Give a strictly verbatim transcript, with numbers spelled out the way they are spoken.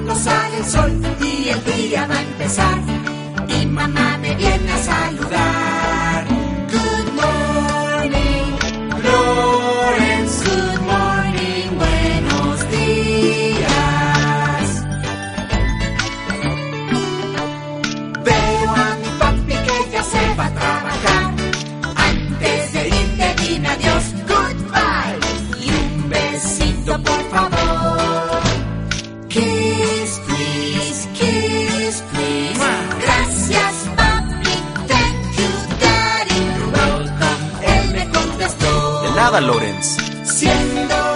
pronto sale el sol y el día va a empezar. Y mamá me viene a saludar. Good morning, Lawrence. Good morning, buenos días. Veo a mi papi que ya se va a trabajar. Antes de irte dime adiós, goodbye. Y un besito por favor. Kiss, please, kiss, please. Gracias, papi, thank you, daddy. You're welcome, él me contestó. De nada, Lawrence. Siendo